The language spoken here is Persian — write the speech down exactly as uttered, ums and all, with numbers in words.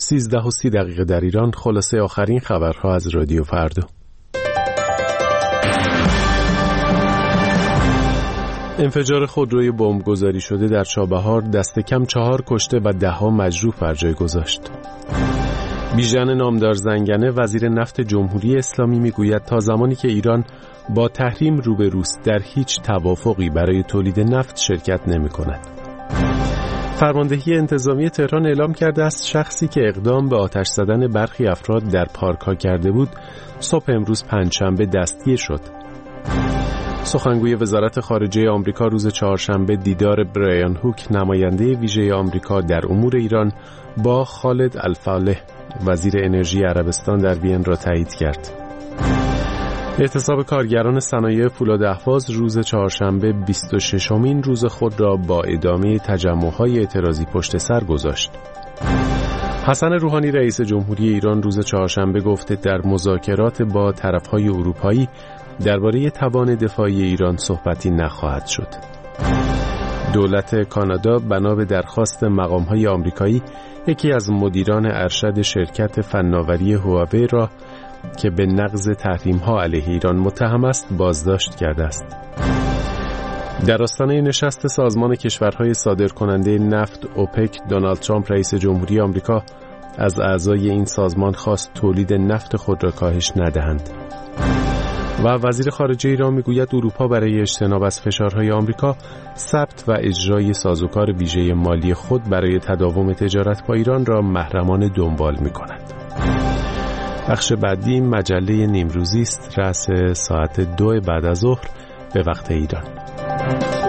سیزده و سی دقیقه در ایران. خلاصه آخرین خبرها از رادیو فردا. انفجار خودروی بمبگذاری شده در چابهار دست کم چهار کشته و ده ها مجروح بر جای گذاشت. بیژن نامدار زنگنه وزیر نفت جمهوری اسلامی میگوید تا زمانی که ایران با تحریم روبروست در هیچ توافقی برای تولید نفت شرکت نمی کند. فرماندهی انتظامی تهران اعلام کرده است شخصی که اقدام به آتش زدن برخی افراد در پارک‌ها کرده بود صبح امروز پنجشنبه دستگیر شد. سخنگوی وزارت خارجه آمریکا روز چهارشنبه دیدار برایان هوک نماینده ویژه آمریکا در امور ایران با خالد الفالح وزیر انرژی عربستان در وین را تایید کرد. اعتصاب کارگران صنایع فولاد اهواز روز چهارشنبه بیست و ششمین روز خود را با ادامه تجمع‌های اعتراضی پشت سر گذاشت. حسن روحانی رئیس جمهوری ایران روز چهارشنبه گفته در مذاکرات با طرف‌های اروپایی درباره توان دفاعی ایران صحبتی نخواهد شد. دولت کانادا بنا به درخواست مقام‌های آمریکایی یکی از مدیران ارشد شرکت فناوری هواوی را که به نقض تحریم‌ها علیه ایران متهم است بازداشت کرده است. در آستانه نشست سازمان کشورهای صادرکننده نفت اوپک دونالد ترامپ رئیس جمهوری آمریکا از اعضای این سازمان خواست تولید نفت خود را کاهش ندهند. و وزیر خارجه ایران میگوید اروپا برای اجتناب از فشارهای آمریکا ثبت و اجرای سازوکار ویژه مالی خود برای تداوم تجارت با ایران را محرمانه دنبال می‌کند. بخش بعدی مجله نیمروزی است، رأس ساعت دو بعد از ظهر به وقت ایران.